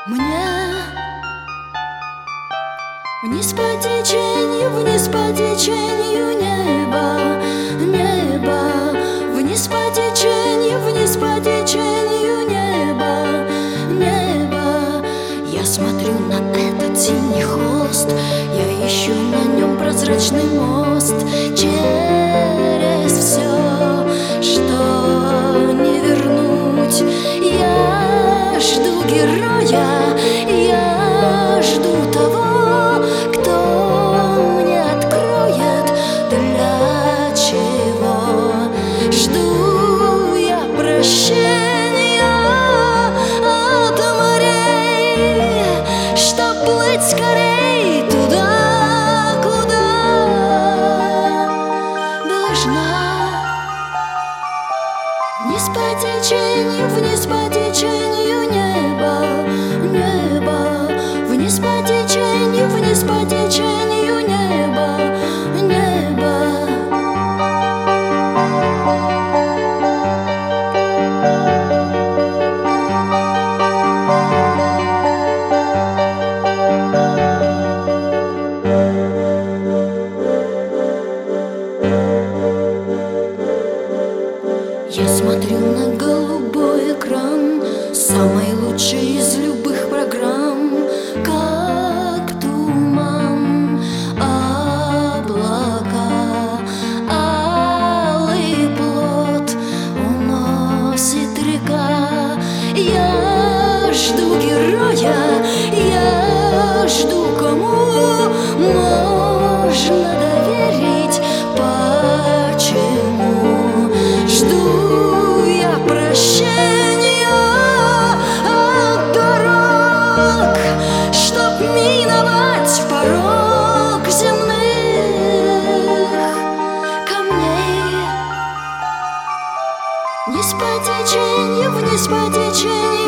Мне вниз по течению неба, небо, вниз по течению неба, небо. Я смотрю на этот синий холст, я ищу на нем прозрачный мост через все, что не вернуть. Я жду героя, я жду того, кто мне откроет, для чего. Жду я прощения от морей, чтоб плыть скорей туда, куда должна. Вниз по течению неба, небо, вниз по течению неба, небо. Я смотрю на голубой экран, самый лучший из любых программ. Как туман, облака, алый плод уносит река. Я жду героя, я жду, кому можно доверить. Почему? Жду я прощения от дорог, чтоб миновать порог земных камней. Вниз по течению